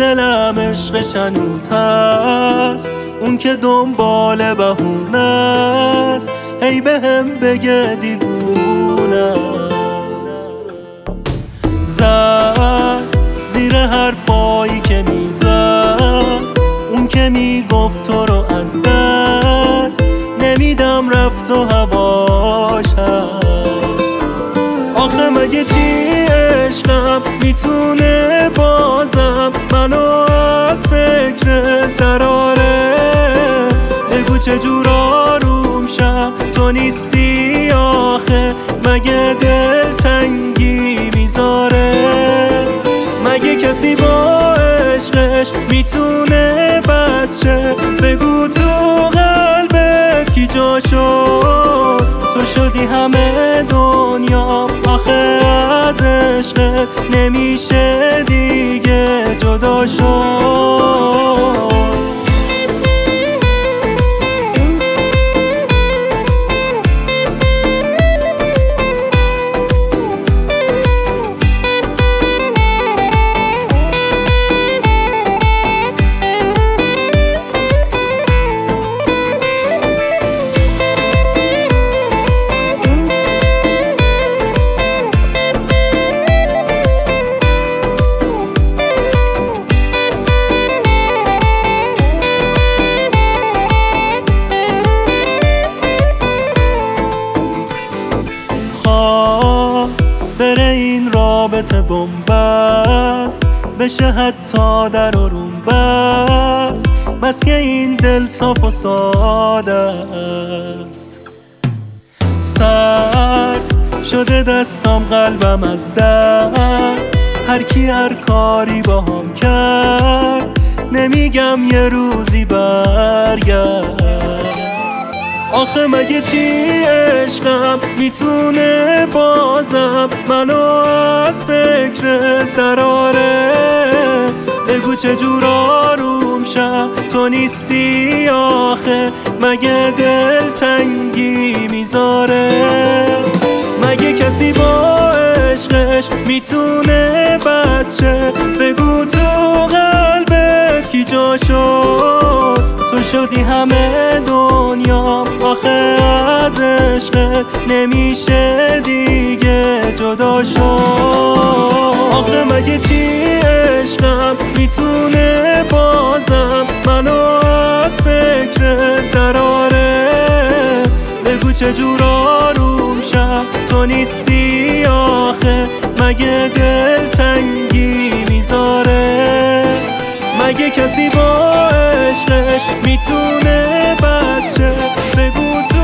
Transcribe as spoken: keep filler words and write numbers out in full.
دلم عشقش هنوز هست، اون که دنبال بهونه است، هی به هم بگه دیوونه است. زد زیر حرفایی که میزد، اون که میگفت تو رو از دست نمیدم، رفت و هواش هست. آخه مگه چی عشقم میتونه بازم منو از فکر دراره؟ بگو چجور آروم شم تو نیستی آخه، مگه دل تنگی میذاره؟ مگه کسی با عشقش میتونه بچه؟ بگو تو قلبت کی جا شد؟ تو شدی همه دنیا آخه، از عشقت نمیشه دیگه جدا شد. بره این رابطه بنبست، بشه حتی در و روم بست، بس که این دل صاف و ساده است. سرد شده دستم قلبم از درد، هر کی هر کاری با هم کرد، نمیگم یه روزی برگرد. آخه مگه چی عشقم میتونه بازم منو از فکر دراره؟ بگو چجور آروم شم تو نیستی آخه، مگه دل تنگی میذاره؟ مگه کسی با عشقش میتونه بچه؟ بگو تو قلبت کی جا شد؟ تو شدی همه دنیا آخه، از عشقت نمیشه دیگه جدا شد. آخه مگه چی عشقم میتونه بازم منو از فکر دراره؟ بگو چجور آروم شم تو نیستی آخه، مگه دل تنگی میذاره؟ مگه کسی با عشقش میتونه بچه؟ بگو تو